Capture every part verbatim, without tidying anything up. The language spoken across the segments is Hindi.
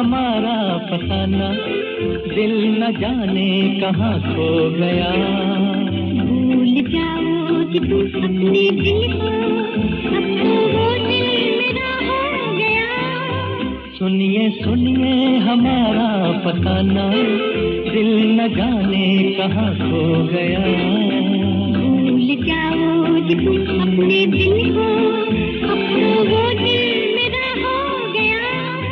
हमारा फसाना, दिल न जाने कहाँ खो गया। भूल जाओ कि तुम अपने दिल को, अब तो वो दिल मेरा हो गया। सुनिए सुनिए हमारा फसाना, दिल न जाने कहाँ खो गया। भूल जाओ कि तुम अपने दिल को, अब तो वो दिल मेरा हो गया।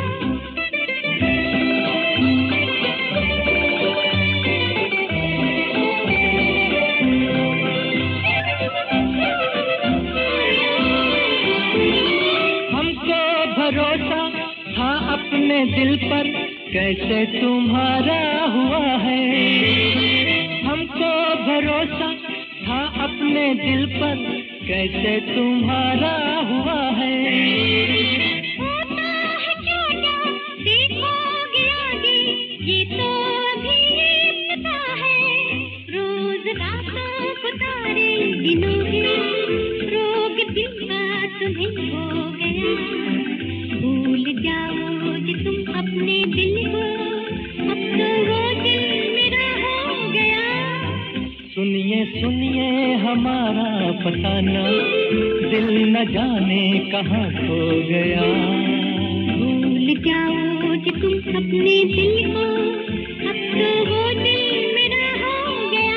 हमको भरोसा था अपने दिल पर, कैसे तुम्हारा हुआ है। हमको भरोसा था अपने दिल पर, कैसे तुम्हारा हुआ है। होता है क्या क्या देखोगे आगे, ये तो अभी पता है। रोज रातों को तारे गिनोगे, रोग दिल का तुम्हें हो गया। भूल जाओ कि तुम अपने दिल को, अब तो वो दिल मेरा हो गया। सुनिए सुनिए हमारा फसाना, दिल न जाने कहाँ खो गया। भूल जाओ कि तुम अपने दिल को, अब तो वो दिल मेरा हो गया।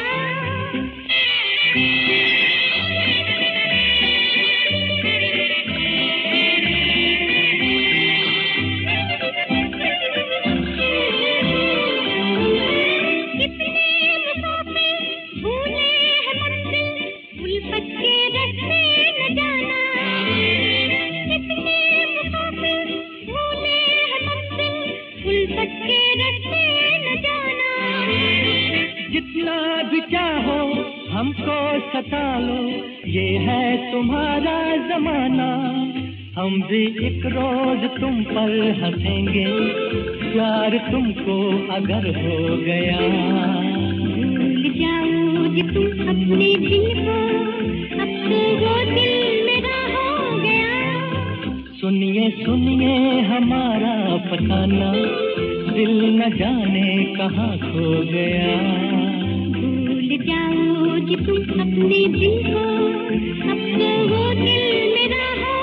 जितना भी चाहो हमको सता लो, ये है तुम्हारा जमाना। हम भी एक रोज तुम पर हंसेंगे, प्यार तुमको अगर हो गया। भूल जाओ कि तुम अपने दिल को, अब तो वो दिल मेरा हो गया। सुनिए सुनिए हमारा फसाना, दिल न जाने कहाँ खो गया। भूल जाओ कि तुम अपने दिल को, अब तो वो दिल मेरा हो